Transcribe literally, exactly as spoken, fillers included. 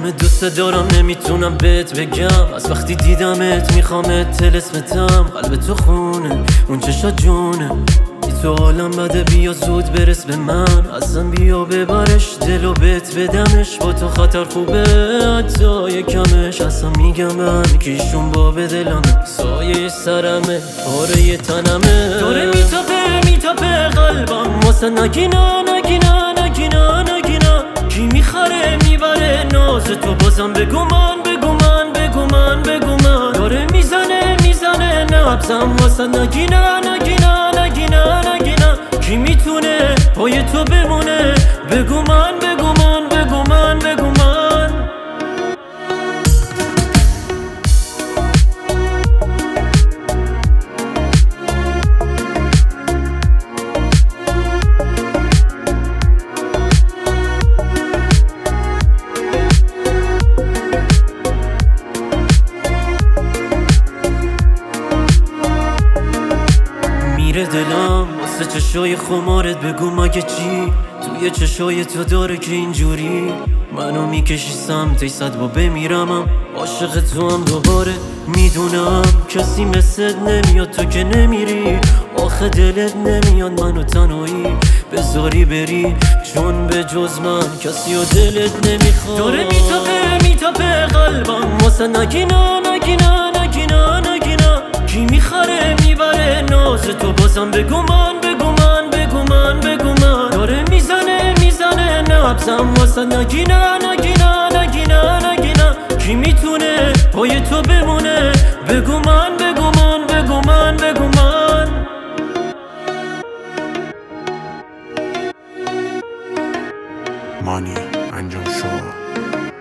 همه دوست دارم نمیتونم بهت بگم، از وقتی دیدمت میخوامت تلسمتم. قلب تو خونه، اون چشا جونه، بی تو حالم بده، بیا زود برس به من. ازم بیا ببرش دلو بهت بدمش، با تو خطر خوبه حتی یکمش. اصلا میگم به هم که ایشون باب دلمه، سایه سرمه، پاره تنمه. داره میتاپه میتاپه قلبم واسه نگینا نگینا نگینا نگینا. کی میخره میبره ناز تو، بازم بگو من بگو من بگو من بگو من. داره میزنه میزنه نبزم واسه نگینا نگینا نگینا نگینا. کی میتونه پای تو بمونه، بگو من بگو من بگو من بگو من. میره دلم واسه چشای خمارت، بگو مگه چی توی چشای تو داره که اینجوری منو میکشی سمت صد با بمیرمم. عاشق تو هم دوباره میدونم کسی مثل نمیاد، تو که نمیری آخه دلت نمیاد منو تنهایی بذاری بری، چون به جز من کسی و دلت نمیخواد. داره میتاپه میتاپه قلبم واسه نگینا نگینا نگینا نگینا. کی میخره میبره ناز تو، بازم بگو من بگو من بگو من بگو من. داره میزنه میزنه نبزم واسه نگینا نگینا نگینا نگینا. کی میتونه پای تو بمونه، بگو من بگو من بگو من بگو من. مانی انجام شو.